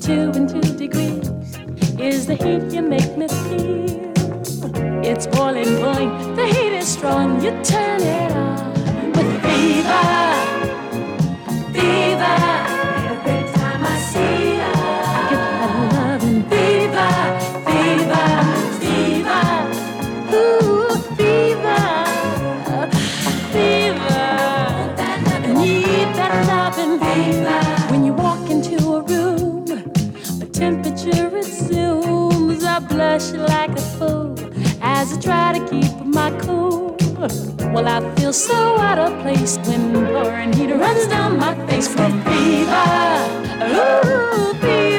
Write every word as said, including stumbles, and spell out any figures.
two and two degrees is the heat you make me feel. It's boiling point, the heat is strong, you turn it on with fever, fever. Every time I see you, I get that loving fever, fever, fever. Ooh, fever, fever. I need that loving fever. When you walk into a room, the temperature resumes. I blush like a fool as I try to keep my cool. Well, I feel so out of place when pouring heat runs down my face from fever. Ooh, fever.